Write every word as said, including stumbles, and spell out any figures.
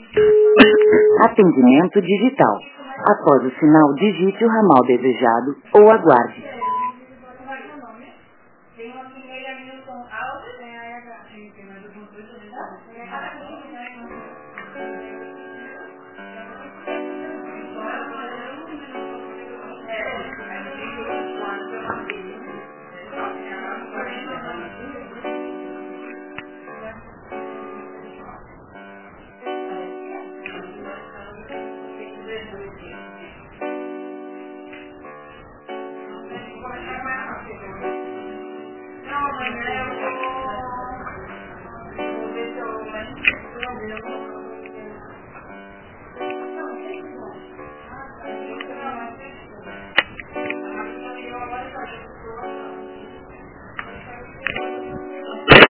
Atendimento digital. Após o sinal, digite o ramal desejado ou aguarde. Tem uma